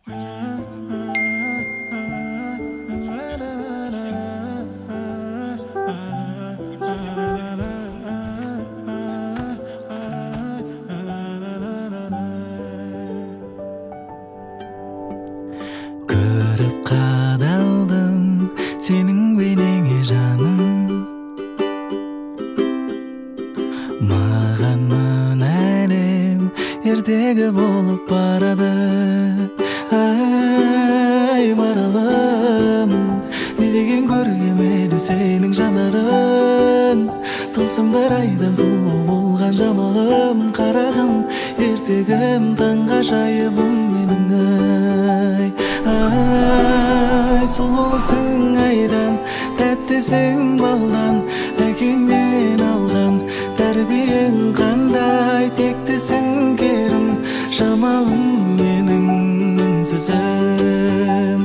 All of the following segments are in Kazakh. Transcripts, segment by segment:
Көріп қадалдым сенің бейнеңе жаным, маған мына әлем ертегі болып барады. Ай маралым, не деген көркем еді сенің жанарың, тылсым бір айдан сұлу болған жамалым. Қарағым, ертегім, таңғажайыбым менің ай. Ай, сұлусың айдан, тәттісің балдан, әкеңнен алған тәрбиең қандай. Тектісің керім, жамалым менің үнсізім.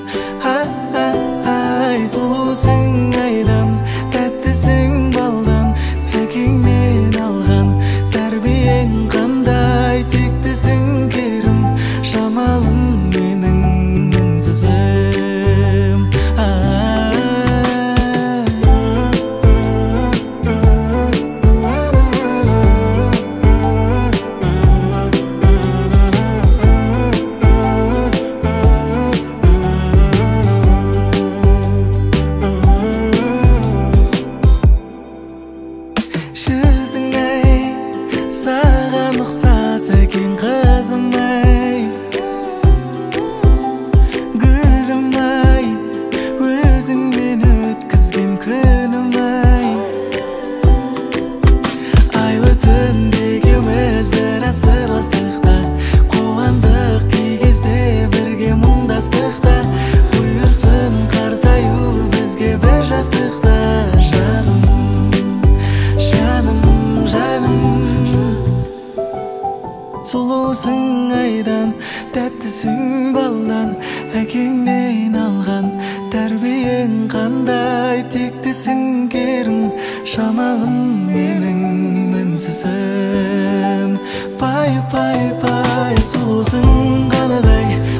Ай, сұлусың айдан, тәттісің балдан, әкеңнен алған тәрбиең қандай. Тектісің керім, жамалым менің үнсізім. Жүзің ай, саған ұқсас екен қызым ай. Гүлім ай, өзіңмен өткізген күнім ай. Айлы түнде екеуміз біраз сырластықта, қуандық кей кезде бірге мұңдастықта. Бұйырсын қартаю бізге бір жастықта. Сұлусың айдан, тәттісің балдан, әкеңнен алған тәрбиең қандай. Тектісің керім, жамалым менің мінсізім. Пай, пай, пай, сұлусың қанадай,